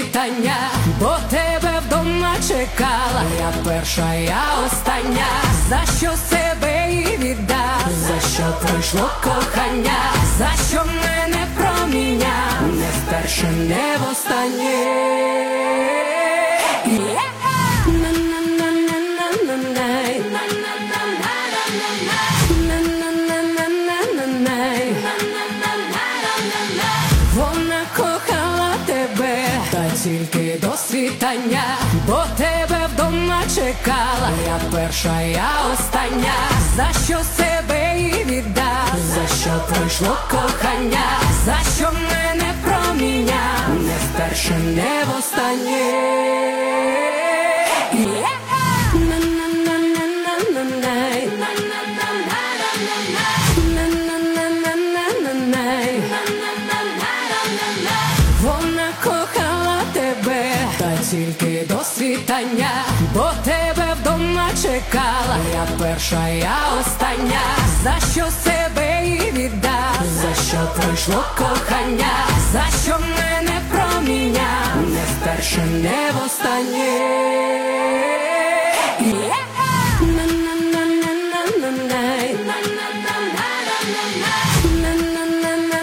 світання, бо тебе вдома чекала. Я перша, я остання, за що себе і віддав, за що пройшло кохання, за що мене проміняв, не вперше, не востаннє. Вона кохала тебе, та тільки до світання, бо тебе вдома чекала. Я перша, я остання, за що себе і віддав, за що пройшло кохання, за що мене проміняв, не вперше, не востаннє. Вона кохала тебе, та тільки до світання, бо тебе вдома чекала. Я перша, я остання, за що себе і віддав, за що пройшло кохання, за що мене проміняв, не вперше, не востаннє.